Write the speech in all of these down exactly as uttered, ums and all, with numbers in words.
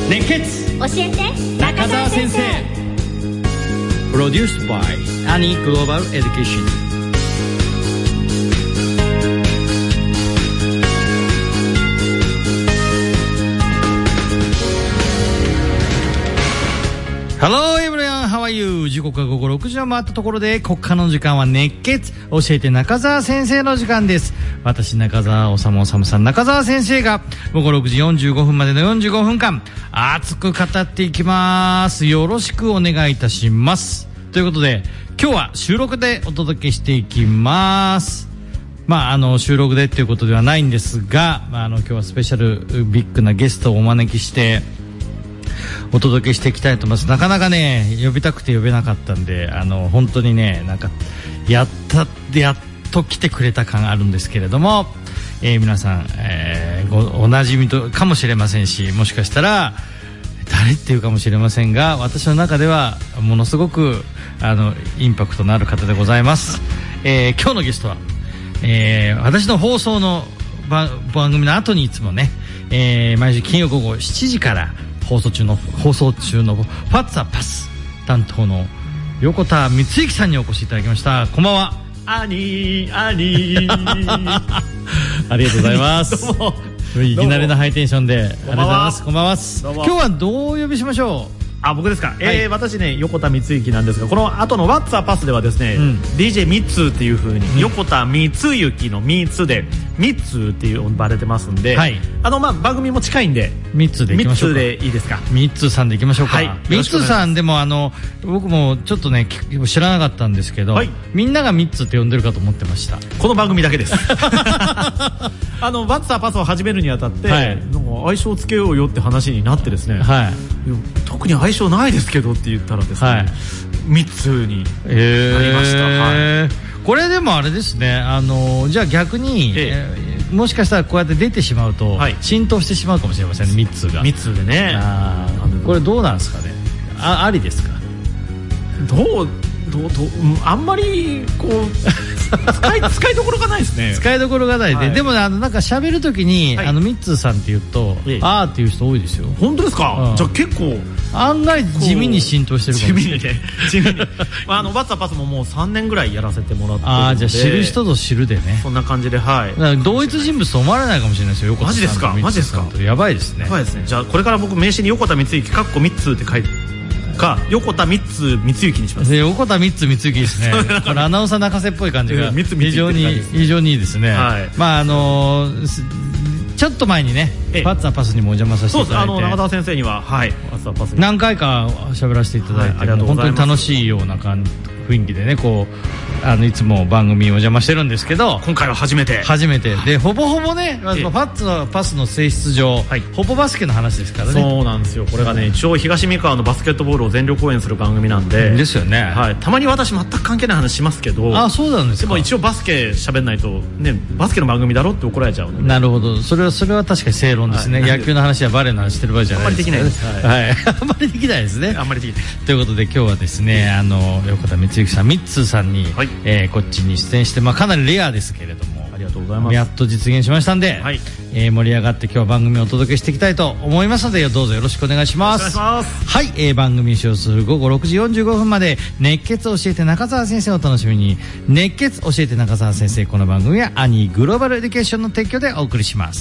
熱血教えて中澤先生。プロデュースバイアニーグローバルエデュケーション。Hello everyone, how are you? 時刻は午後ろくじを回ったところで、ここからの時間は熱血教えて中澤先生の時間です。私中澤おさむおさむさん中澤先生が午後ろくじよんじゅうごふんまでのよんじゅうごふんかん熱く語っていきます。よろしくお願いいたします。ということで今日は収録でお届けしていきます。まあ、あの収録でっていうことではないんですが、まあ、あの今日はスペシャルビッグなゲストをお招きしてお届けしていきたいと思います。なかなかね呼びたくて呼べなかったんで、あの本当にねなんかやったやっと来てくれた感あるんですけれども、えー、皆さん、えー、ごおなじみとかもしれませんし、もしかしたら誰っていうかもしれませんが、私の中ではものすごくあのインパクトのある方でございます。えー、今日のゲストは、えー、私の放送の番組の後にいつもね、えー、毎週金曜午後しちじから放送中の放送中のファッツァパス担当の横田光之さんにお越しいただきました。こんばんは。 アニーアニーありがとうございますどうもいきなりのハイテンションでありがとうございます。こんばんは。 どうも今日はどうお呼びしましょう。 あ、僕ですか、 はい、 えー、私ね横田光之なんですが、この後の What's a Pass ではですね、うん、ディージェー ミッツーっていう風に、うん、横田光之のミーツでミッツーって呼ばれてますんで、はい、あのまあ番組も近いんでミッツーでいきましょうか。 ミッツーでいいですか。 ミッツーさんでいきましょうか。 はい、 ミッツーさんでもあの僕もちょっとね知らなかったんですけど、はい、みんながミッツーって呼んでるかと思ってました。 この番組だけですあの What's a Pass を始めるにあたって、はい、なんか相性つけようよって話になってですね、はい、特に相性ないですけどって言ったらですね、はい、ミッツーになりました。えーはい、 これでもあれですね、あのじゃあ逆に、えええー、もしかしたらこうやって出てしまうと、はい、浸透してしまうかもしれませんね、ミッツーが。 ミッツーでね。 あこれどうなんですかね。 あ, ありですか。 どうどうどうあんまりこう使い使いどころがないですね。 使いどころがないで、はい、でもねあのなんか喋るときに、はい、あのミッツーさんって言うと、ええ、あーっていう人多いですよ。 本当ですか。うん、じゃあ結構案外地味に浸透してるかもしれない。 地味にね地味にまああのバッツァパスももうさんねんぐらいやらせてもらってるので、 ああじゃあ知る人ぞ知るでね。 そんな感じで、はい。 だから同一人物と思われないかもしれないですよ。横田さんとマジですか。マジですか。 やばいですね。 やばいですね。じゃあこれから僕名刺に横田光之かっこミッツーって書いてか横田光光之にします。 横田光光之ですね。これアナウンサー泣かせっぽい感じが非常に非常にいいですね。はい、まああのー、ちょっと前にねパッツァパスにもお邪魔させていただいて、 そうです、あの中澤先生には、はい、パッツァパスに何回か喋らせていただいて、はい、本当に楽しいような感じ雰囲気でねこうあのいつも番組にお邪魔してるんですけど、 今回は初めて初めてでほぼほぼね、まずパッツァパスの性質上、はい、ほぼバスケの話ですからね。 そうなんですよ。これがね一応東三河のバスケットボールを全力応援する番組なんでですよね、 はい、たまに私全く関係ない話しますけど、 あそうなんですか。 でも一応バスケ喋んないとねバスケの番組だろって怒られちゃうので。 なるほど、それはそれは確かに正論ですね、はい、野球の話やバレーの話してる場合じゃないです、ね、 あんまりできないです、はいはい、あんまりできないですね。 あんまりできないということで今日はですね、あの横田光之さんミッツーさんに、はい、えー、こっちに出演して、まあ、かなりレアですけれども、 ありがとうございます。 やっと実現しましたんで、はい、えー、盛り上がって今日は番組をお届けしていきたいと思いますので、どうぞよろしくお願いします。 お願いします。 はい、えー、番組に使用する午後ろくじよんじゅうごふんまで熱血教えて中澤先生をお楽しみに。熱血教えて中澤先生、この番組はアニーグローバルエデュケーションの提供でお送りします。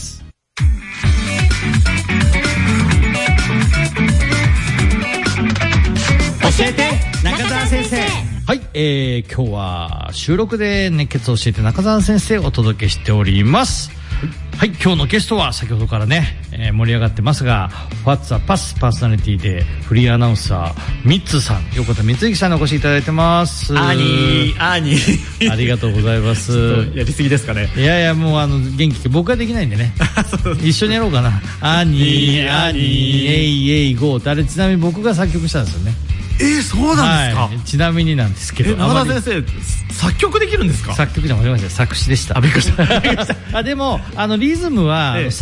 教えて中澤先生。はい、えー、今日は収録で熱血を教えて中澤先生をお届けしております。はい、今日のゲストは先ほどからね、えー、盛り上がってますが、What's a Pass パーソナリティでフリーアナウンサーミッツーさん、横田光之さんにお越しいただいてます。 アニーアニーありがとうございます。ちょっとやりすぎですかね。 いやいや、もうあの元気、僕はできないんでね一緒にやろうかな。アニーアニーエイエイゴーって、あれちなみに僕が作曲したんですよね。 えー、そうなんですか、 はい、ちなみになんですけど、 え中田先生作曲できるんですか。 作曲じゃ間違えました、作詞でした。 あ、びっくりしたあでもあのリズムは、ええ、作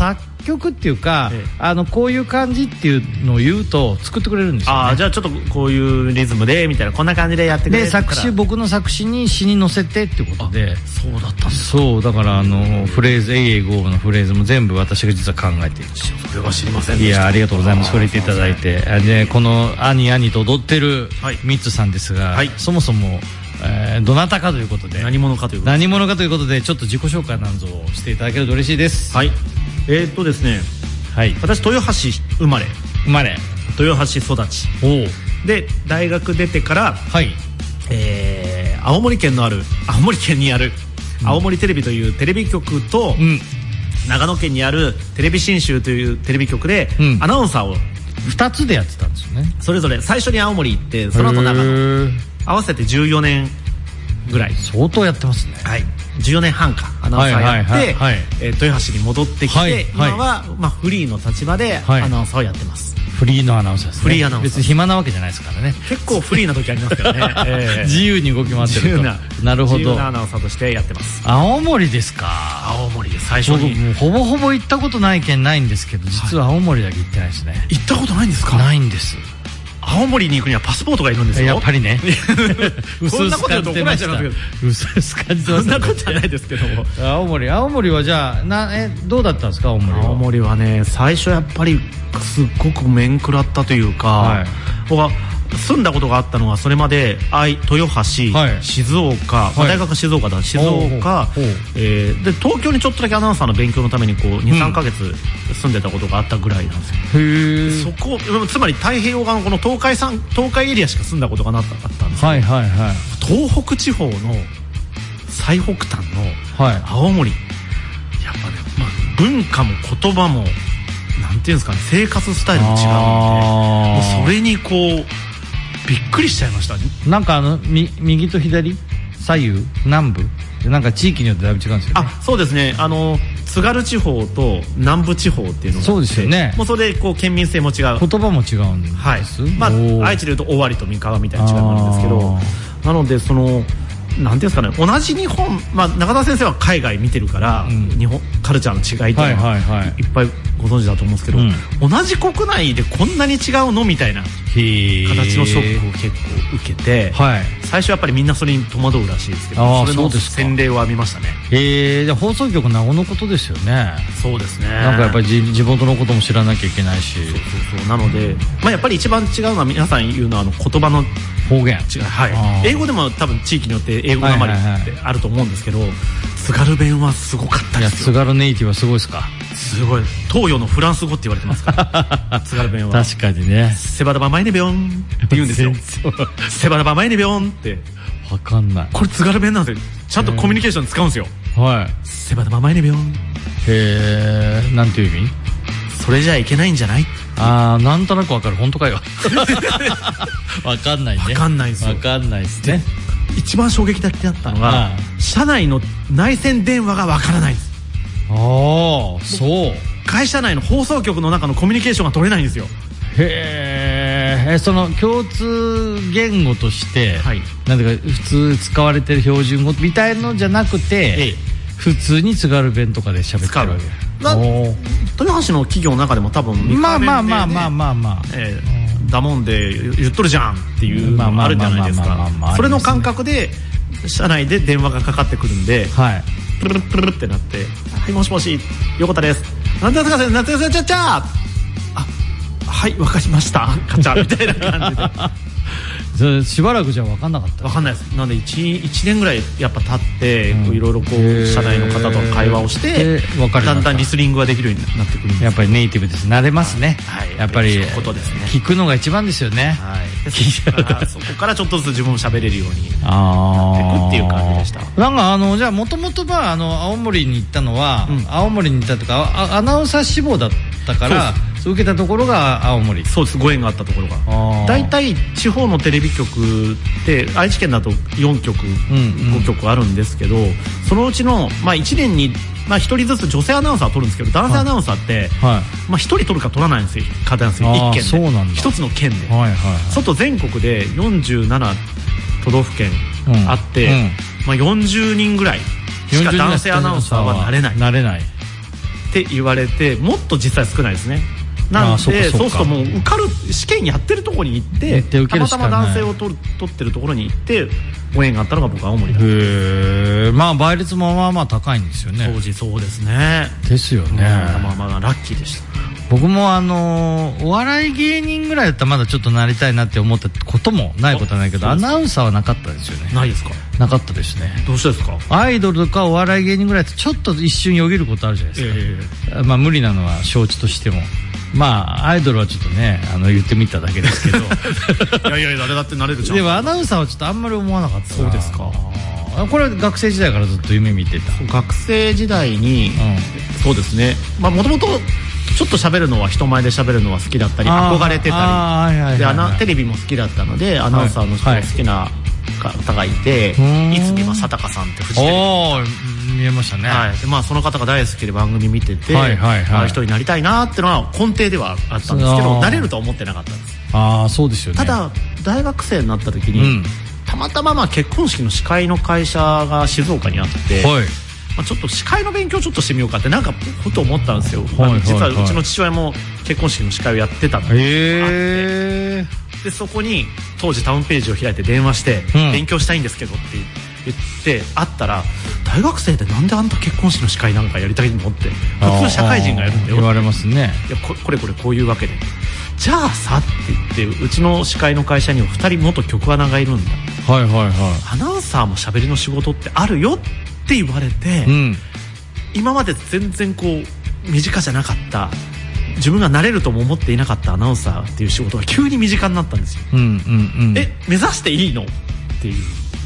曲っていうか、 ええ、 あのこういう感じっていうのを言うと作ってくれるんですよね。 あ、じゃあちょっとこういうリズムでみたいな、こんな感じでやってくれるで作詞、僕の作詞に詩に乗せてってことで。 そうだったんですか。そうだからあのフレーズ、エイエイゴーのフレーズも全部私が実は考えている。 それは知りませんでした。 いや、ありがとうございます。触れていただいて。でこの兄兄と踊ってるミッツさんですが、はい、そもそも、えー、どなたかということで、 何者かということで何者かということでちょっと自己紹介なんぞをしていただけると嬉しいです。 はい、えー、っとですね、はい、私豊橋生まれ生まれ豊橋育ちで、大学出てから、はい、えー、青森県のある青森県にある青森テレビというテレビ局と、うん、長野県にあるテレビ信州というテレビ局で、うん、アナウンサーをふたつでやってたんですよね。 それぞれ最初に青森行って、その後長野、合わせてじゅうよねんぐらい。 相当やってますね。 はい、じゅうよねんはんかアナウンサーやって豊橋に戻ってきて、はいはい、今は、まあ、フリーの立場でアナウンサーをやってます。 フリーのアナウンサーですね。 フリーアナウンサー、 別に暇なわけじゃないですからね。 結構フリーな時ありますからね、えー、 自由に動き回ってると。自由な、なるほど、 自由なアナウンサーとしてやってます。 青森ですか。 青森で最初にもうほぼほぼ行ったことない県ないんですけど、実は青森だけ行ってないですね。 行ったことないんですか。 ないんです。 青森に行くにはパスポートがいるんですよ。 やっぱりね。 そんなこと言うと怒られちゃいますけど。 うすうす感じてました。 そんなことはないですけども。 青森、青森はじゃあな、えどうだったんですか。青森は。 青森はね、最初やっぱりすっごく面食らったというか、はい、僕は住んだことがあったのはそれまで愛豊橋、はい、静岡、はい、大学は静岡だ静岡、えー、で東京にちょっとだけアナウンサーの勉強のためにこう にさんかげつ住んでたことがあったぐらいなんですよ。へそこつまり太平洋側のこの東海山東海エリアしか住んだことがなかったんですよ、はいはいはい、東北地方の最北端の青森、はい、やっぱね、まあ、文化も言葉もなんていうんですかね、生活スタイルも違うので、もうそれにこうびっくりしちゃいました。 なんかあのみ右と左左右南部なんか地域によってだいぶ違うんですよね。 あ、そうですね、あの津軽地方と南部地方っていうのがそうですよね。 もうそれでこう県民性も違う、 言葉も違うんです、はい、 まあ、愛知でいうと尾張と三河みたいな違いもあるんですけど、なのでそのなんていうんですかね、同じ日本、まあ、中田先生は海外見てるから、うん、日本カルチャーの違いっていうのはいっぱいご存知だと思うんですけど、うん、同じ国内でこんなに違うのみたいな形のショックを結構受けて、はい、最初やっぱりみんなそれに戸惑うらしいですけど、それの洗礼を浴びましたね。 へえ、放送局なおのことですよね。 そうですね。 なんかやっぱり地元のことも知らなきゃいけないし、そうそうそう、なので、まあ、やっぱり一番違うのは皆さん言うのはあの言葉の方言違い、はい、英語でも多分地域によって英語なまりってあると思うんですけど、津軽弁はすごかったですよ。 津軽ネイティブはすごいですか。 すごい、東洋のフランス語って言われてますから津軽弁は確かにね。 セバダバマイネビョンって言うんですよセバダバマイネビョンって分かんない。 これ津軽弁なんですよ。ちゃんとコミュニケーション使うんですよ。はい、セバダバマイネビョン。 へえ、なんていう意味。 それじゃいけないんじゃない。 あー、なんとなく分かる。本当かよ分かんないね。 分かんないですよ。 分かんないですね。 一番衝撃的だったのが、社内の内線電話が分からないんです。 ああ、そう。 会社内の放送局の中のコミュニケーションが取れないんですよ。 へえ。その共通言語として、はい、なんていうか普通使われてる標準語みたいのじゃなくて、ええ、普通に津軽弁とかで喋ってるわけ。 豊橋の企業の中でも多分まあまあまあまあまあまあ、 えー、だもんで言っとるじゃんっていうのがあるじゃないですか。それの感覚で社内で電話がかかってくるんで、はい、プルルプルルってなって、はいもしもし横田です、なんでですか先生、夏休みちゃっちゃー、あ、はいわかりましたカチャみたいな感じでしばらくじゃ分かんなかった。 分かんないです。なので 1, 1年ぐらいやっぱ経って、うん、いろいろこう社内の方と会話をしてだんだんリスニングができるようになってくるんです。 やっぱりネイティブです。慣れますね、はいはい、やっぱりことですね。 聞くのが一番ですよね、はい、 そこからそこからちょっとずつ自分も喋れるようになっていくっていう感じでした。 なんかあのじゃあもともとはあの青森に行ったのは、うん、青森に行ったとかアナウンサー志望だったから受けたところが青森。 そうです、ご縁があったところが。大体地方のテレビ局って愛知県だとよんきょく、うんうん、ごきょくあるんですけど、そのうちの、まあ、いちねんに、まあ、ひとりずつ女性アナウンサーを取るんですけど、男性アナウンサーって、はい、まあ、ひとり取るか取らないんですよ、方なんですよ。いっけんでそうなんだ、ひとつの県で、はいはいはい、外全国でよんじゅうなな都道府県あって、うんうん、まあ、よんじゅうにんぐらいしか男性アナウンサーはなれない。 なれない。 って言われて、もっと実際少ないですね。なんで そ, そうするともう受かる試験やってるところに行ってたまたま男性を取る取ってるところに行ってご縁があったのが僕は青森だった。 へえ、まあ倍率もまあまあ高いんですよね、 当時。そうですね。 ですよね。 まあまあラッキーでした。 僕もあのお笑い芸人ぐらいだったらまだちょっとなりたいなって思ったこともないことはないけど、アナウンサーはなかったですよね。 ないですか？ なかったですね。 どうしてですか？ アイドルとかお笑い芸人ぐらいだとちょっと一瞬よぎることあるじゃないですか、えー、まあ無理なのは承知としても、まあアイドルはちょっとねあの言ってみただけですけどいやいやいや、誰だってなれるじゃん。 でもアナウンサーはちょっとあんまり思わなかった。 そうですか。 これは学生時代からずっと夢見てた。 学生時代に、うん、そうですね、まあもともとちょっと喋るのは人前で喋るのは好きだったり憧れてたりで、テレビも好きだったのでアナウンサーの人が好きな方がいて、いつみまさたかさんってフジテレビ見えましたね、 はい、でまあ、その方が大好きで番組見てて、はいはいはい、ああいう人になりたいなっていうのは根底ではあったんですけど、なれるとは思ってなかったんです。 あ、そうですよね。 ただ大学生になった時に、うん、たまたままあ結婚式の司会の会社が静岡にあって、はい、まあ、ちょっと司会の勉強ちょっとしてみようかってなんかふと思ったんですよ、はいはいはい、実はうちの父親も結婚式の司会をやってたのがあって、へー、でそこに当時タウンページを開いて電話して、うん、勉強したいんですけどって言って会ったら、大学生でなんであんた結婚式の司会なんかやりたいのって普通社会人がやるんだよ言われますね。 いや こ, これこれこういうわけで、じゃあさって言って、うちの司会の会社にはふたり元局アナがいるんだ、はいはいはい、アナウンサーも喋りの仕事ってあるよって言われて、うん、今まで全然こう身近じゃなかった、自分がなれるとも思っていなかったアナウンサーっていう仕事が急に身近になったんですよ、うんうんうん、え目指していいのっていう。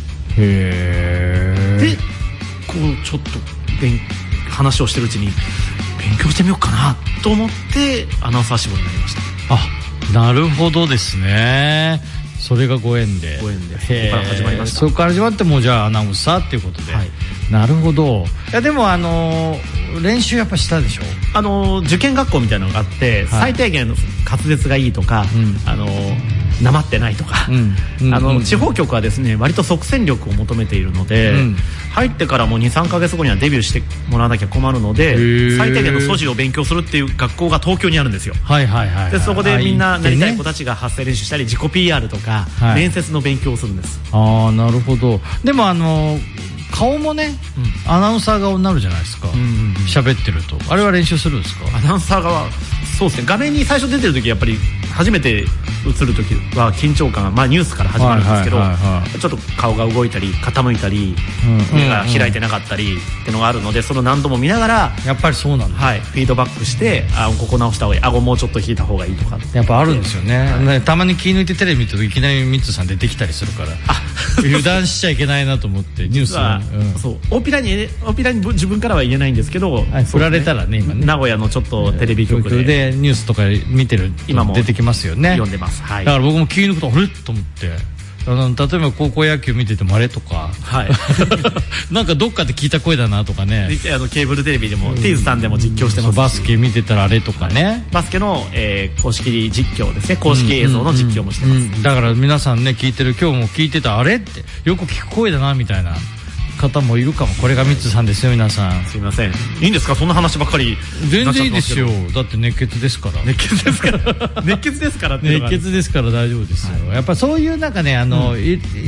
へー。でこうちょっと勉話をしてるうちに勉強してみようかなと思ってアナウンサー志望になりました。 あ、なるほどですね。それがご縁で、 ご縁でそこから始まりました。 そこから始まってもうじゃあアナウンサーっていうことで、はい、なるほど。いやでもあのー、練習やっぱしたでしょ。 あのー、受験学校みたいなのがあって、はい、最低限の滑舌がいいとか、うん、あのー、なまってないとか、うんうんうん、あの地方局はですね割と即戦力を求めているので、うん、入ってからも にさんかげつごにはデビューしてもらわなきゃ困るので、最低限の素地を勉強するっていう学校が東京にあるんですよ、はいはいはいはい、でそこでみんななりたい子たちが発声練習したり自己 ピーアール とか、はい、面接の勉強をするんです。 ああ、なるほど。でもあの顔もね、うん、アナウンサー顔になるじゃないですか、喋、うんうん、ってると。あれは練習するんですか？ アナウンサー側、そうですね、画面に最初出てる時やっぱり初めて映る時は緊張感が、まあ、ニュースから始まるんですけど、はいはいはいはい、ちょっと顔が動いたり傾いたり、うん、目が開いてなかったりっていうのがあるので、その何度も見ながらやっぱりそうなんだ、 はい、フィードバックして、あ、ここ直した方がいい、顎もうちょっと引いた方がいいとかやっぱあるんですよね、はい、ね、たまに気抜いてテレビ見るといきなりミッツさん出てきたりするから油断しちゃいけないなと思ってニュースは、 うん、そう大っぴらに大っぴらに自分からは言えないんですけど、 はい、振られたらね、今ね名古屋のちょっとテレビ局 で, でニュースとか見てる今も出てきますよね。 読んでます、はい、 だから僕も気抜くとあれと思って、あの例えば高校野球見ててもあれとか、はい、なんかどっかで聞いた声だなとかね、 あのケーブルテレビでも、うん、ティーズさんでも実況してますし、 バスケ見てたらあれとかね、はい、 バスケの、えー、公式実況ですね、公式映像の実況もしてます、うんうんうん、 だから皆さんね聞いてる、今日も聞いてたあれってよく聞く声だなみたいな方もいるかも。これがミッツさんですよ、皆さん。 すいません、いいんですか、そんな話ばっかり。 全然いいですよ、だって熱血ですから。 熱血ですから熱血ですからって熱血ですから大丈夫ですよ、はい、やっぱそういうなんかね、あの、うん、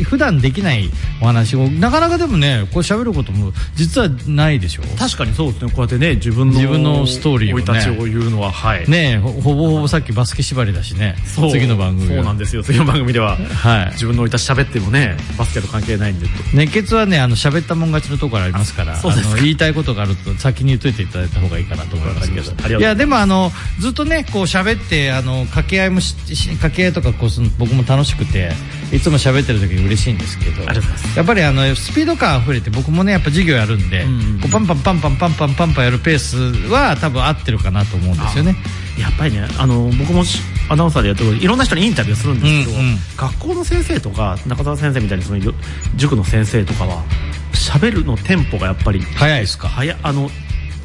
普段できないお話をなかなかでもねこう喋ることも実はないでしょ。 確かにそうですね、こうやってね自分の自分のストーリーをね生い立ちを言うのは、はいね、ほぼほぼさっきバスケ縛りだしね、次の番組そうなんですよ、次の番組では、はい、自分の生い立ち喋ってもねバスケと関係ないんでと。 熱血はね、あの喋ったもん勝ちのところありますから、ああの言いたいことがあると先に言っといていただいた方がいいかなと思いますけど、いやでもあのずっとねこう喋ってあの掛け合いもし掛け合いとかこうする僕も楽しくていつも喋ってる時に嬉しいんですけど、やっぱりあのスピード感あふれて、僕もねやっぱ授業やるんで、うんうん、こうパンパンパンパンパンパンパンパンやるペースは多分合ってるかなと思うんですよね。 やっぱりね、あの僕もアナウンサーでやってるいろんな人にインタビューするんですけど、うんうん、学校の先生とか中澤先生みたいにその塾の先生とかは喋るのテンポがやっぱり早いですか。 早あの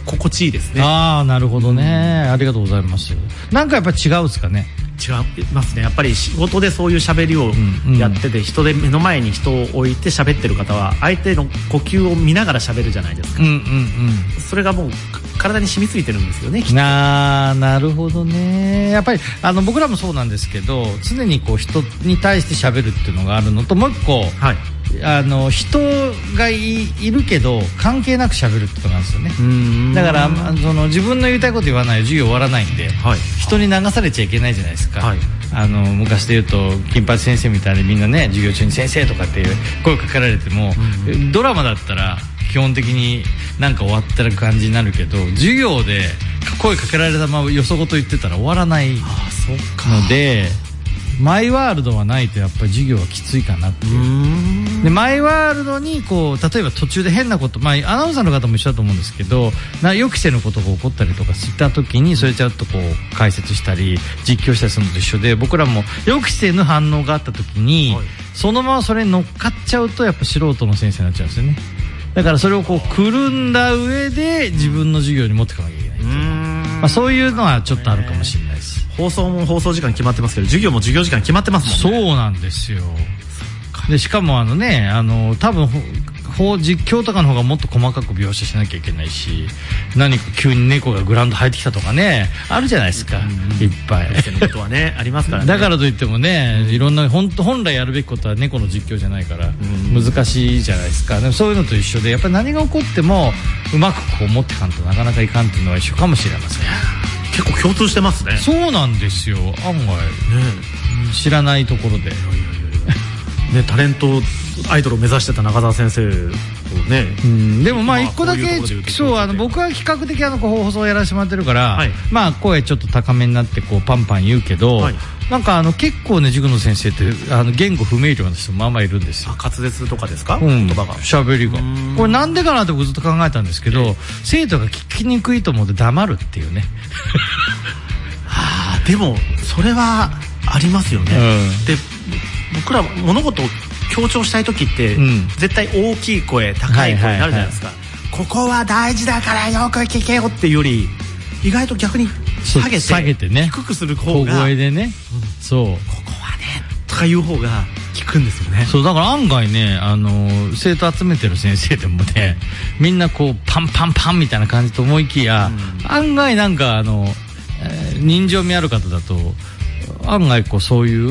心地いいですね。 ああ、なるほどね、うん、ありがとうございます。なんかやっぱり違うんですかね。 違いますね。やっぱり仕事でそういう喋りをやってて、うんうん、人で目の前に人を置いて喋ってる方は相手の呼吸を見ながら喋るじゃないですか、うんうんうん、それがもう体に染みついてるんですよね、きっと。 な, なるほどね。やっぱりあの僕らもそうなんですけど、常にこう人に対して喋るっていうのがあるのと、もう一個、はい、あの人が い, いるけど関係なく喋るってことなんですよね。うーん、だからその自分の言いたいこと言わないと授業終わらないんで、はい、人に流されちゃいけないじゃないですか、はい、あの昔で言うと金八先生みたいにみんなね、授業中に先生とかって声かけられても、うん、ドラマだったら基本的になんか終わってる感じになるけど、授業で声かけられたままよそごと言ってたら終わらないので、マイワールドはないとやっぱり授業はきついかなっていう。うーん、でマイワールドにこう例えば途中で変なこと、まあ、アナウンサーの方も一緒だと思うんですけど、な予期せぬことが起こったりとかした時にそれちゃんとこう解説したり実況したりするのと一緒で、僕らも予期せぬ反応があった時に、はい、そのままそれに乗っかっちゃうとやっぱ素人の先生になっちゃうんですよね。だからそれをこうくるんだ上で自分の授業に持っていかなきゃいけないっていう、まあ、そういうのはちょっとあるかもしれないです。 放送も放送時間決まってますけど、授業も授業時間決まってますもんね。 そうなんですよ。でしかもあのね、あの多分実況とかの方がもっと細かく描写しなきゃいけないし、何か急に猫がグラウンド入ってきたとかね、あるじゃないですか、うんうん、いっぱいのことはねありますからね。 だからといってもね、いろんな本本来やるべきことは猫の実況じゃないから難しいじゃないですか。でもそういうのと一緒で、やっぱり何が起こってもうまくこう持ってかんとなかなかいかんっていうのは一緒かもしれません。 結構共通してますね。 そうなんですよ、案外、ね、知らないところでね、タレントアイドルを目指してた中澤先生とね、 うん、でもまあ一個だけ、そう、あの僕は比較的あの放送をやらせてもらってるから、はい、まあ声ちょっと高めになってこうパンパン言うけど、はい、なんかあの結構ね、塾の先生ってあの言語不明瞭な人もまあまあいるんですよ。 滑舌とかですか、 うん、言葉が喋りが。これなんでかなって僕ずっと考えたんですけど、えー、生徒が聞きにくいと思って黙るっていうねはあ、でもそれはありますよね、うん、で僕ら物事を強調したい時って、うん、絶対大きい声高い声になるじゃないですか、はいはいはい、ここは大事だからよく聞けよっていうより、意外と逆に下げて下げて、ね、 低くする方が小声でね、うん、そうここはねとかいう方が効くんですよね。 そうだから案外ね、あの生徒集めてる先生でもね、みんなこうパンパンパンみたいな感じと思いきや、うん、案外なんかあの、えー、人情味ある方だと案外こうそういう、うん、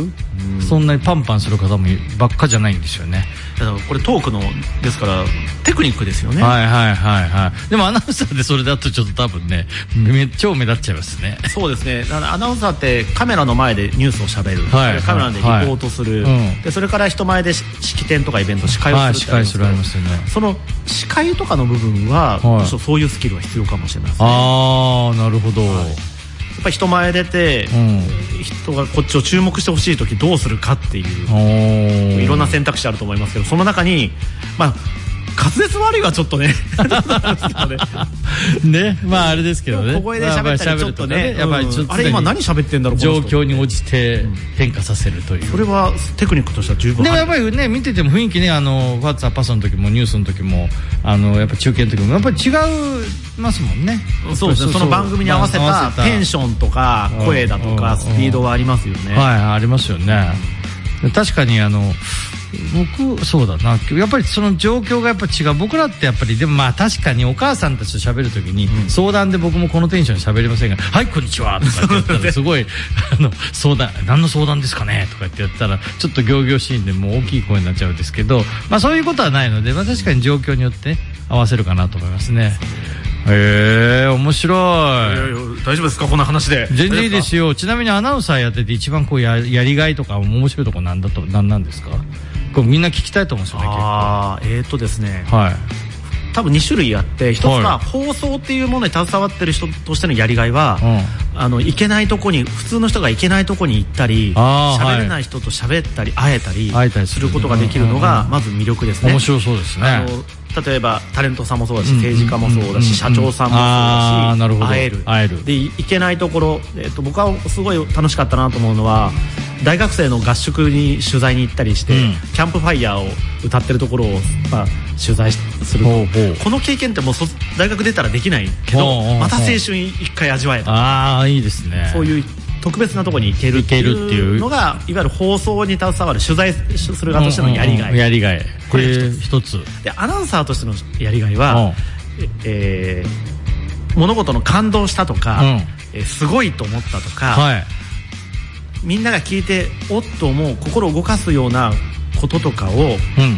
そんなにパンパンする方もばっかじゃないんですよね。 だからこれトークのですからテクニックですよね。 はいはいはいはい。でもアナウンサーでそれだとちょっと多分ね、め超目立っちゃいますね。 そうですね。だからアナウンサーってカメラの前でニュースをしゃべる、はい、カメラでリポートする、はい、でそれから人前で式典とかイベント司会をする、はい、 司会するありますよね。 その司会とかの部分は、はい、そういうスキルが必要かもしれないですね。 ああ、なるほど、はい、 やっぱり人前出て、うん、人がこっちを注目してほしい時どうするかっていういろんな選択肢あると思いますけど、その中にまあ滑舌悪いはちょっとねね、まああれですけどね、 小声で喋ったりちょっとね、 やっぱりちょっとあれ今何喋ってんだろう、 状況に応じて変化させるという、 それはテクニックとしては十分。 でもやっぱりね、見てても雰囲気ね、あのファッツァパスの時もニュースの時もあのやっぱ中継の時もやっぱり違いますもんね。 そうですね、その番組に合わせたテンションとか声だとかスピードはありますよね。 はい、ありますよね。確かにあの僕そうだな、やっぱりその状況がやっぱ違う。僕らってやっぱりでもまあ確かにお母さんたちと喋るときに、うん、相談で僕もこのテンションで喋りませんが、はいこんにちはとかって言ったらすごいあの相談何の相談ですかねとかってやったらちょっと仰々しいんでもう大きい声になっちゃうんですけど、まあそういうことはないので、まあ確かに状況によって、ね、合わせるかなと思いますね。へえー、面白い。いやいや大丈夫ですかこんな話で。 全然いいですよ。ちなみにアナウンサーやってて一番こう や, やりがいとか面白いところなんだとなんなんですか。これみんな聞きたいと思うんですよね。 あーえーとですね、 はい、 多分に種類あって、一つが放送っていうものに携わってる人としてのやりがいは、はい、あの行けないとこに普通の人が行けないとこに行ったり、喋れない人と喋ったり会えたりすることができるのがまず魅力ですね。 面白そうですね。あの例えばタレントさんもそうだし、政治家もそうだし、社長さんもそうだし、会える。 会える。 で行けないところ、えーと僕はすごい楽しかったなと思うのは、 大学生の合宿に取材に行ったりして、うん、キャンプファイヤーを歌ってるところを、まあ、取材すると、この経験ってもう大学出たらできないけど、また青春一回味わえた。 ああいいですね。 そういう特別なところに行けるっていうのがいわゆる放送に携わる取材する側としてのやりがい、うんうん、 やりがいこれ一つで、アナウンサーとしてのやりがいは、えー、物事の感動したとか、うんえー、すごいと思ったとか、はい、みんなが聞いておっと思う心を動かすようなこととかを、うん、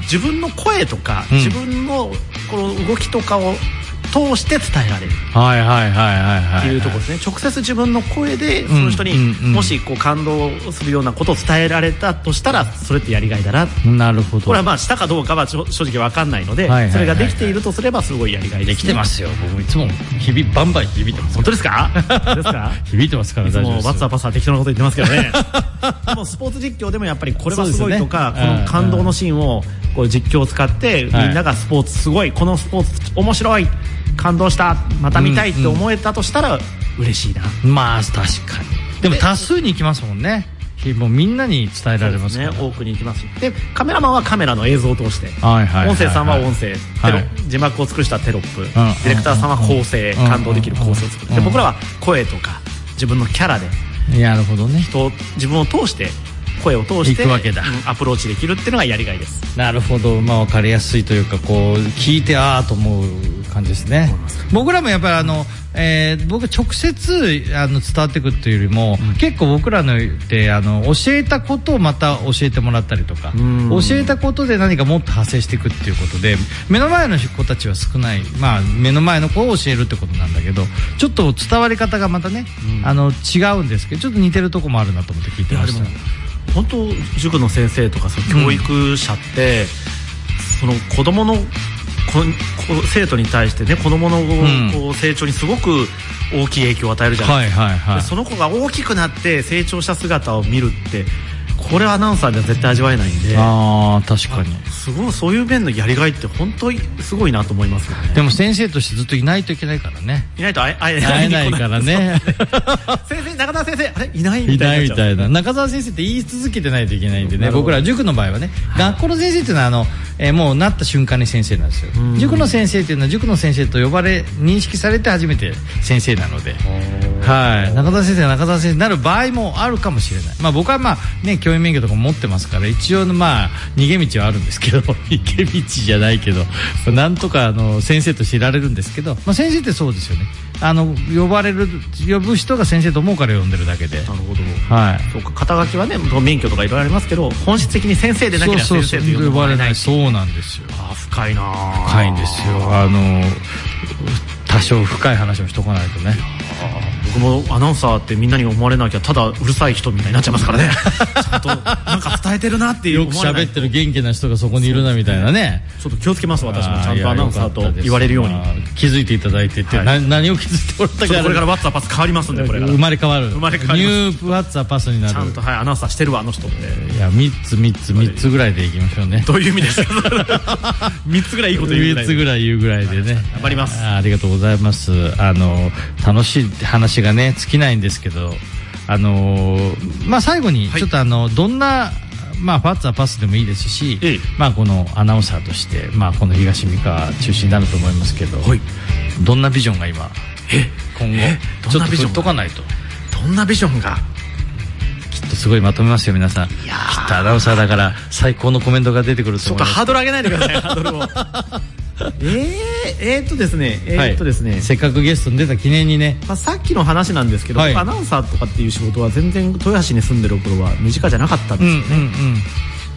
自分の声とか、うん、自分のこの動きとかを通して伝えられるっていうところですね。直接自分の声でその人にもしこう感動するようなことを伝えられたとしたら、それってやりがいだな。 なるほど。 これはまあしたかどうかは正直分かんないので、それができているとすればすごいやりがいですね。 できてますよ。僕いつも日々バンバン響いてます。 本当ですか？ですか？ 響いてますから。 いつもバッツァパスは適当なこと言ってますけどね。でもスポーツ実況でもやっぱりこれはすごいとか、この感動のシーンをこう実況を使ってみんながスポーツすごい、このスポーツ面白い、感動した、また見たいって思えたとしたら嬉しいな、 うんうん、まあ確かに。でも多数に行きますもんね。もうみんなに伝えられますから、 ね、多くに行きます。でカメラマンはカメラの映像を通して、はいはいはいはい、音声さんは音声、はい、字幕を作る人はテロップ、うん、ディレクターさんは構成、うん、感動できる構成を作る、うん、で僕らは声とか自分のキャラで、 なるほどね、 人自分を通して声を通して行くわけだ、 うん、アプローチできるっていうのがやりがいです。 なるほど、まあ、分かりやすいというか、こう聞いてああと思う感じですね。僕らもやっぱりあの、えー、僕直接あの伝わってくるというよりも、うん、結構僕らのであの教えたことをまた教えてもらったりとか、教えたことで何かもっと派生していくっていうことで、目の前の子たちは少ない、まあ、目の前の子を教えるってことなんだけど、ちょっと伝わり方がまたね、うん、あの違うんですけど、ちょっと似てるとこもあるなと思って聞いてました。 本当塾の先生とかその教育者って、うん、その子供のこ生徒に対してね、子供のこう成長にすごく大きい影響を与えるじゃないですか、はいはいはい、でその子が大きくなって成長した姿を見るって、これはアナウンサーでは絶対味わえないんで、 あ確かにすごいそういう面のやりがいって本当にすごいなと思いますよね。 でも先生としてずっといないといけないからね。 いないと会え、会え会えないからね。 先生、中澤先生、あれいないみたいな。 いないみたいな。中澤先生って言い続けてないといけないんでね。僕ら塾の場合はね、学校の先生っていうのはあの、えー、もうなった瞬間に先生なんですよ。塾の先生っていうのは塾の先生と呼ばれ認識されて初めて先生なので、はい、中澤先生が中澤先生になる場合もあるかもしれない。まあ僕はまあね、教員免許とかも持ってますから、一応のまあ逃げ道はあるんですけど、逃げ道じゃないけど、なんとかあの先生としていられるんですけど、まあ先生ってそうですよね。あの呼ばれる呼ぶ人が先生と思うから呼んでるだけで。なるほど。はい。そうか、肩書きはね、免許とかいろいろありますけど、本質的に先生でなければ先生と呼ばれない。 そうなんですよ。 あ、深いな。 深いんですよ。あの多少深い話をしとかないとね。 僕もアナウンサーってみんなに思われなきゃただうるさい人みたいになっちゃいますからね。ちゃんとなんか伝えてるなっていう、 よく喋ってる元気な人がそこにいるなみたいなね。 ちょっと気をつけます。私もちゃんとアナウンサーと言われるように、まあ、 気づいていただいてって、はい、な何を気づいてもらったか、 これからワッツァパス変わりますんで、これから生まれ変わる、 生まれ変わります。 ニューワッツァパスになる。 ちゃんと、はい、アナウンサーしてるわあの人って。 いやみっつみっつみっつぐらいでいきましょうね。 どういう意味ですか？みっつぐらいいいこと言うぐらいで。 みっつぐらい言うぐらいでね、はい、 頑張ります。 あ, ありがとうございます。あの楽しい話がね尽きないんですけど、あのー、まあ最後にちょっとあの、はい、どんなまあ、パッツァパスでもいいですし、ええ、まあ、このアナウンサーとして、まあ、この東三河中心になると思いますけど、はい、どんなビジョンが今え今後えちょっと振っとかないと。 どんなビジョンがきっとすごいまとめますよ皆さん。いやきっとアナウンサーだから最高のコメントが出てくると思います。 そうか、ハードル上げないでください。ハードルをえー、えー、っとですね、えー、っとですね、はい、 せっかくゲストに出た記念にね、 まあ、さっきの話なんですけど、はい、アナウンサーとかっていう仕事は全然豊橋に住んでる頃は身近じゃなかったんですよね、うんうんうん。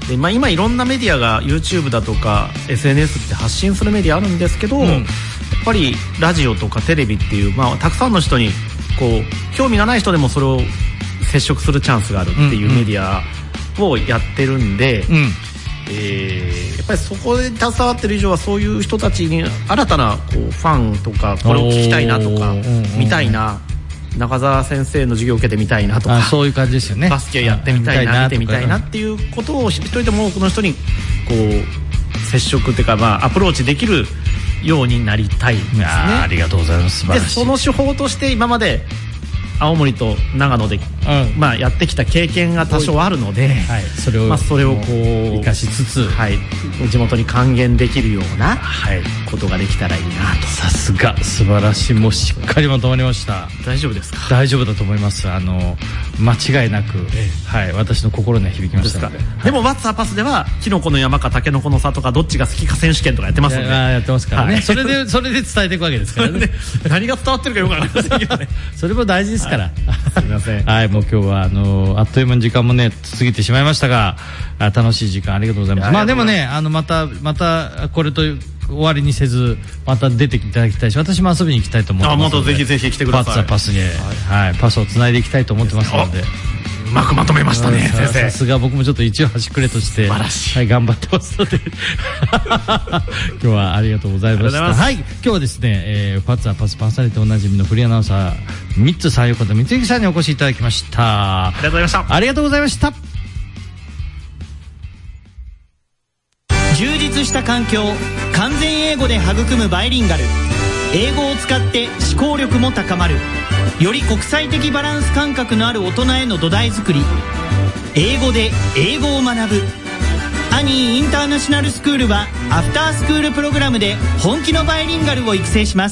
でまあ、今いろんなメディアが YouTube だとか エスエヌエス って発信するメディアあるんですけど、うん、やっぱりラジオとかテレビっていう、まあ、たくさんの人にこう興味がない人でもそれを接触するチャンスがあるっていうメディアをやってるんで、うんうん、えー、やっぱりそこで携わってる以上はそういう人たちに新たなこうファンとかこれを聞きたいなとか見たいな、中澤先生の授業を受けてみたいなとか、 そういう感じですよね。 バスケやってみたいな、見てみたいなっていうことを一人でも多くの人にこう接触っていうか、まあアプローチできるようになりたいですね。 ありがとうございます。 でその手法として今まで青森と長野で、うんまあ、やってきた経験が多少あるので、はい、それを、まあ、それをこう生かしつつ、 はい、地元に還元できるようなことができたらいいなと。 さすが素晴らしい。もうしっかりまとまりました。 大丈夫ですか？ 大丈夫だと思います。あの間違いなく、ええはい、私の心には響きましたので。で、 はい、でもワッツァパスではキノコの山かタケノコの里かどっちが好きか選手権とかやってますので。 やってますからね、はい、それでそれで伝えていくわけですからね何が伝わってるかよくわかりませんけどねそれも大事ですから、はい、 すみませんはい、もう今日はあのあっという間に時間もね過ぎてしまいましたが、楽しい時間ありがとうございます。まあでもね、あのまたまたこれと終わりにせずまた出ていただきたいし、私も遊びに行きたいと思ってますので、 あ、またぜひぜひ来てください。 パッツァパスに、はいはい、パスをつないでいきたいと思ってますので。 うまくまとめましたね、先生。 さすが、僕もちょっと一応端くれとして、 素晴らしい、 はい、頑張ってますので今日はありがとうございました。はい、今日はですね、えー、パッツァパスパーソナリティおなじみのフリーアナウンサーミッツさん、横田光之さんにお越しいただきました。 ありがとうございました。 ありがとうございました。 充実した環境、完全英語で育むバイリンガル。英語を使って思考力も高まる。より国際的バランス感覚のある大人への土台作り。英語で英語を学ぶ。アニーインターナショナルスクールはアフタースクールプログラムで本気のバイリンガルを育成します。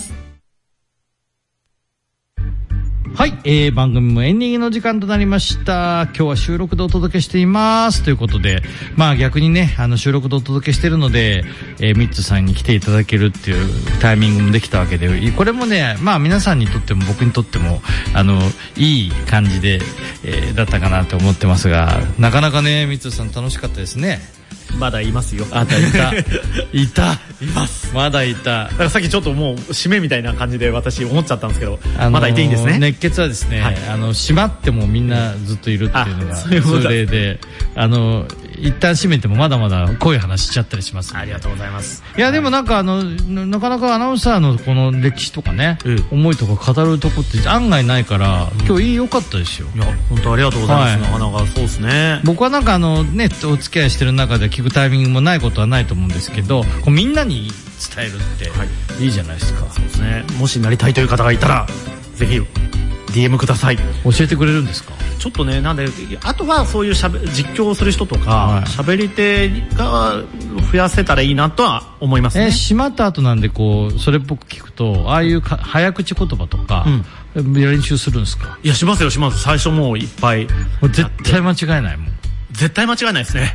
はい、えー、番組もエンディングの時間となりました。今日は収録でお届けしていますということで、まあ逆にね、あの収録でお届けしているので、えー、ミッツさんに来ていただけるっていうタイミングもできたわけで、これもね、まあ皆さんにとっても僕にとってもあのいい感じで、えー、だったかなと思ってますが、なかなかね、ミッツさん楽しかったですね。 まだいますよ。 あ、いたいたいますまだいた。 だからさっきちょっともう締めみたいな感じで私思っちゃったんですけど、あのー、まだいていいんですね。 熱血はですね、はい、あの閉まってもみんなずっといるっていうのが通例で、あの一旦閉めてもまだまだ濃い話しちゃったりします。 ありがとうございます。 いやでもなんかあのなかなかアナウンサーのこの歴史とかね、うん、思いとか語るとこって案外ないから、うん、今日いい良かったですよ。 いや本当ありがとうございます。はい、なかなかそうですね。 僕はなんかあのねお付き合いしてる中で聞くタイミングもないことはないと思うんですけど、こうみんなに伝えるっていいじゃないですか。 そうですね。もしなりたいという方がいたらぜひ ディーエム ください。教えてくれるんですか？ ちょっとね、なんであとはそういうしゃべ実況をする人とか喋、はい、り手が増やせたらいいなとは思いますね。 えー、閉まった後なんでこうそれっぽく聞くと、ああいうか早口言葉とか、うん、練習するんですか？ いやしますよします。最初もういっぱい絶対間違えないもん。 絶対間違いないですね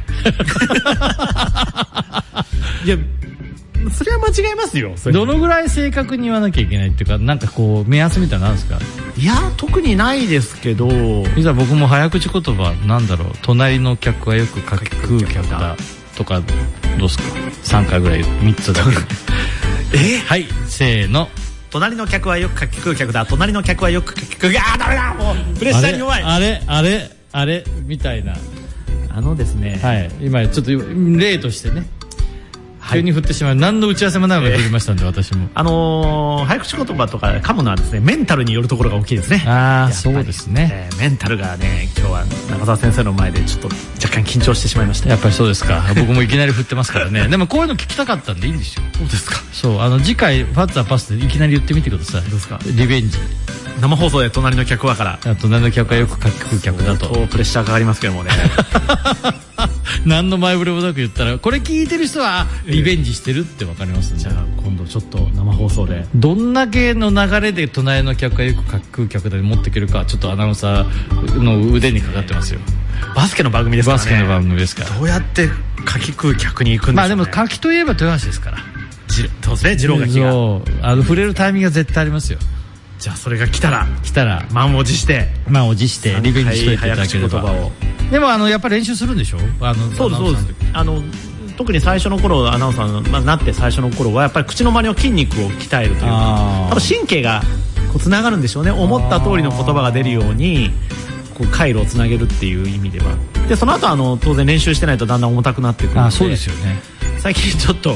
いやそれは間違えますよ。 どのぐらい正確に言わなきゃいけないっていうか、なんかこう目安みたいなのあるんですか？ いや特にないですけど、 実は僕も早口言葉なんだろう、隣の客はよくかき食う客だとかどうですか？さんかいぐらいみっつだけえはいせーの。 隣の客はよくかき食う客だ。隣の客はよくかき食う。あーダメだ、もうプレッシャーに弱い。 あれあれあれみたいな。 あのですね、 はい、今ちょっと例としてね、急に振ってしまう、何の打ち合わせもないので振りましたんで、えー、私もあのー、早口言葉とか噛むのはですね、メンタルによるところが大きいですね。 ああそうですね、 えー、メンタルがね、今日は中澤先生の前でちょっと若干緊張してしまいました。 やっぱりそうですか。僕もいきなり振ってますからねでもこういうの聞きたかったんでいいんですよ。 そうですか。 そう、あの次回パッツァパスでいきなり言ってみてください。 どうですか？ リベンジ生放送で隣の客はから、 隣の客はよくかき食う客だとプレッシャーかかりますけどもね何の前触れもなく言ったら、これ聞いてる人はリベンジしてるって分かります、ね、 じゃあ今度ちょっと生放送でどんだけの流れで隣の客がよくかき食う客で持っていけるか、ちょっとアナウンサーの腕にかかってますよ。 バスケの番組ですからね。 バスケの番組ですから。 どうやってかき食う客に行くんですかね。 まあでもかきといえば豊橋ですから。 そうですね、二郎がきがあの触れるタイミングが絶対ありますよ。 じゃあそれが来たら来たら満を持して満を持してリベンジしといていただければ。でもあのやっぱり練習するんでしょ？あのそうですそうです。あの特に最初の頃アナウンサーに、まあ、なって最初の頃はやっぱり口の周りの筋肉を鍛えるというか、多分神経がこうつながるんでしょうね。思った通りの言葉が出るようにこう回路をつなげるっていう意味では。でその後あの当然練習してないとだんだん重たくなってくるので。 あ、そうですよね。 最近ちょっと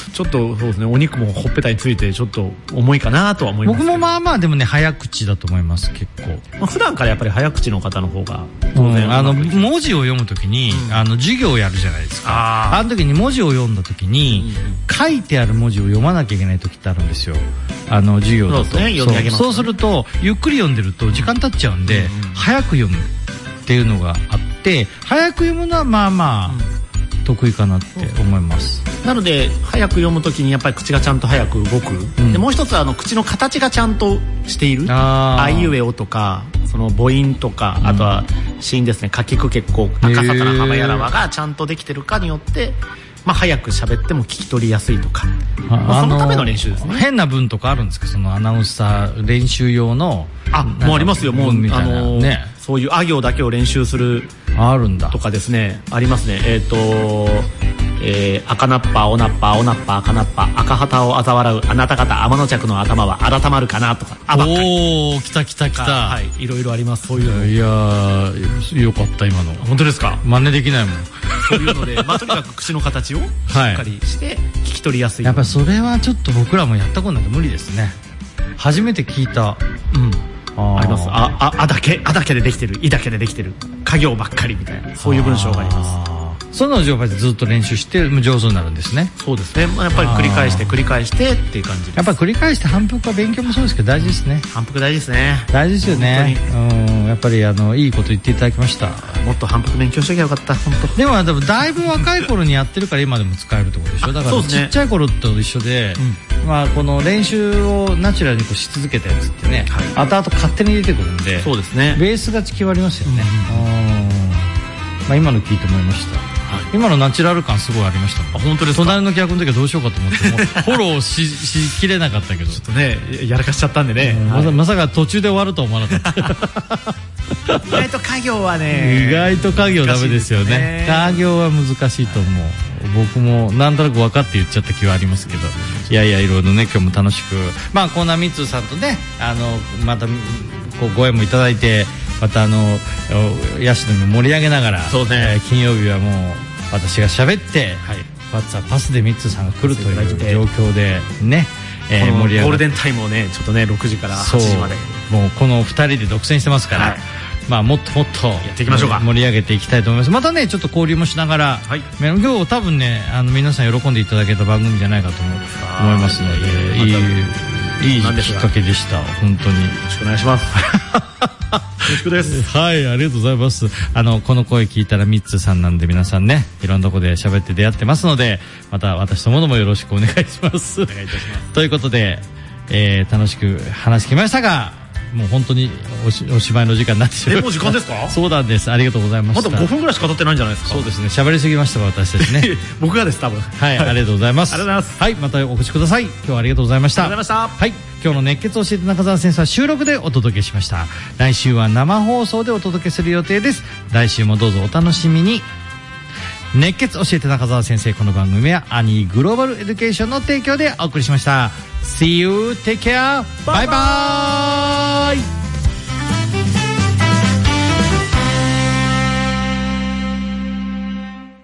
ちょっとそうですね、お肉もほっぺたについてちょっと重いかなとは思います。 僕もまあまあでもね早口だと思います。結構、 まあ、普段からやっぱり早口の方の方が当然、うん、あの文字を読むときに、うん、あの授業をやるじゃないですか。ああの時に文字を読んだ時に、うん、書いてある文字を読まなきゃいけない時ってあるんですよ。あの授業だとそうですね、読み上げますね。 そうするとゆっくり読んでると時間経っちゃうんで、うん、早く読むっていうのがあって、早く読むのはまあまあ、うん、得意かなって思います。 なので早く読むときにやっぱり口がちゃんと早く動く、うん、でもう一つはあの口の形がちゃんとしている、あいうえおとかその母音とか、うん、あとは子音ですね、かきくけこ赤さたらはまやらわがちゃんとできてるかによって、まあ、早く喋っても聞き取りやすいとか、まあ、そのための練習ですね。 変な文とかあるんですか、そのアナウンサー練習用の。 あ、もうありますよ。もう、あのーね、そういうあ行だけを練習するあるんだとかですね、ありますね。えっ、ー、とえー、赤ナッパ青ナッパ青ナッパ赤ナッパ赤旗を嘲笑うあなた方天の着の頭は改まるかなとか、あばっかり。 おー、来た来た来た。 はい、いろいろあります。そういうの。 いやー、よかった今の。 本当ですか。 真似できないもん。 そういうので、まあ、とにかく口の形をしっかりして聞き取りやすい。 やっぱりそれはちょっと僕らもやったことないと無理ですね。初めて聞いた。 うん。あ, あります。あ、あ、あだけ、あだけでできてる、いだけでできてる、家業ばっかりみたいな、そういう文章があります。 その状態でずっと練習して上手になるんですね。 そうですね。まあ、やっぱり繰り返して繰り返してっていう感じです。 やっぱり繰り返して反復は勉強もそうですけど大事ですね。 反復大事ですね。 大事ですよね。うん、やっぱりあのいいこと言っていただきました。 もっと反復勉強しときゃよかった本当。 でもでもだいぶ若い頃にやってるから今でも使えるってことでしょ。だからちっちゃい頃と一緒で、うん、まあこの練習をナチュラルにこうし続けたやつってね、はい、後々勝手に出てくるんで、 そうですね。 ベースが決まりますよね。うん、まあ今の聞いて思いました。今のナチュラル感すごいありました。 あ、本当ですか。 隣の客の時はどうしようかと思ってもフォロー し, しきれなかったけど、 ちょっとねやらかしちゃったんでね、 うん、はい、まさか途中で終わるとは思わなかった意外と家業はね、 意外と家業ダメですよね。家業は難しいと思う。僕もなんとなく分かって言っちゃった気はありますけど、いやいやいろいろね今日も楽しく、まあコーナーミッツーさんとね、あのまたこうご縁もいただいて、またあのヤシの実盛り上げながら、 そうね、 えー、金曜日はもう私が喋って、はい、バッツァパスでミッツーさんが来るという状況でね、 えー、盛り上がるゴールデンタイムをねちょっとねろくじからはちじまでもうこのふたりで独占してますから、はい、まあもっともっとやっていきましょうか。 盛り上げていきたいと思います。またねちょっと交流もしながら、はい、今日多分ねあの皆さん喜んでいただけた番組じゃないかと思いますので、いいいいきっかけでした。本当によろしくお願いしますよろしくです。 はい、ありがとうございます。あのこの声聞いたらミッツーさんなんで、皆さんねいろんなとこで喋って出会ってますので、また私どものもよろしくお願いしますお願いいたしますということで、えー、楽しく話してきましたが、もう本当に お, しお芝居の時間になってしまいました。 え、もう時間ですか。 そうなんです。ありがとうございました。 まだごふんぐらいしか経ってないんじゃないですか。 そうですね、喋りすぎました私たちね僕がです多分。 はい、はい、ありがとうございます。 ありがとうございます。 はい、またお越しください。今日はありがとうございました。 ありがとうございました。 はい、今日の熱血教えて中澤先生は収録でお届けしました。来週は生放送でお届けする予定です。来週もどうぞお楽しみに。熱血教えて中澤先生、この番組はアニーグローバルエデュケーションの提供でお送りしました。See you, take care, bye bye!